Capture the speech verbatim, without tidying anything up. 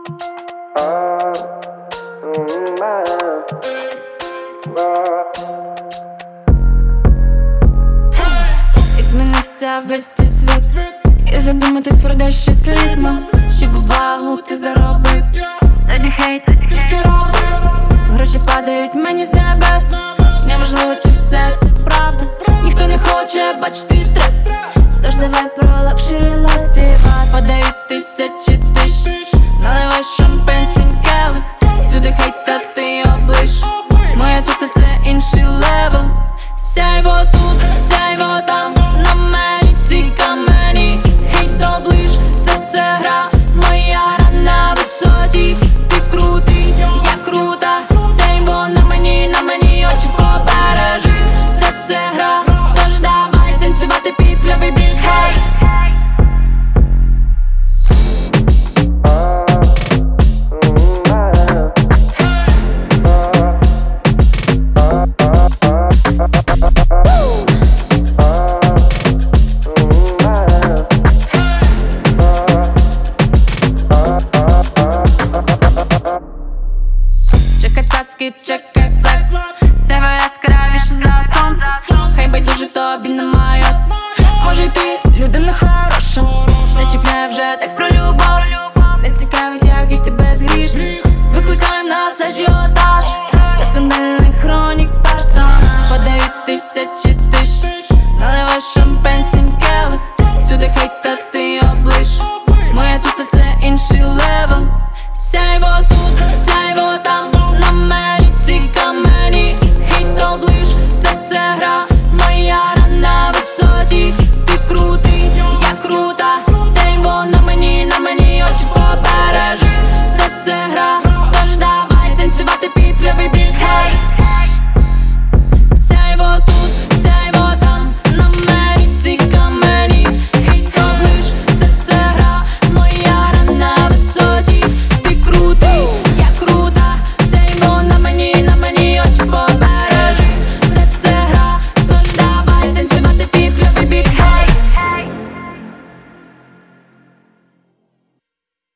Як змінився весь цей світ, і задуматись про дещо слідно, щоб увагу ти заробив. Тоді хейт, тільки робив. Гроші падають мені з небес. Неважливо, чи все це правда. Ніхто не хоче бачити стрес. Тож давай про лакшері лайф співати. Подають тисячі тисяч, наливай шампейн всім келих. Всюди хейт, та ти облиш. Моя туса це інший левел. Сяйво тут, сяйво там, на мені ці камені. Хейт облиш, все це гра, моя гра на висоті. Ти крутий, я крута, сяйво на мені, на мені очі побережи. Все це гра, тож давай танцювати під кльовий біт, хей. Чекай цацки, чекай флекс. Сяйво яскравіше за сонце. Хай байдуже тобі немає. Може й ти людина хороша. Не чіпляє вже текст про любов. Не цікавить, який ти безгрішний. Викликаєм нас ажіотаж. Я скандальний хронік персонаж. Подають тисячі тисяч, наливай шампейн всім келих. Всюди хейт, та ти облиш. Моя туса це інший левел. Сяйво тут.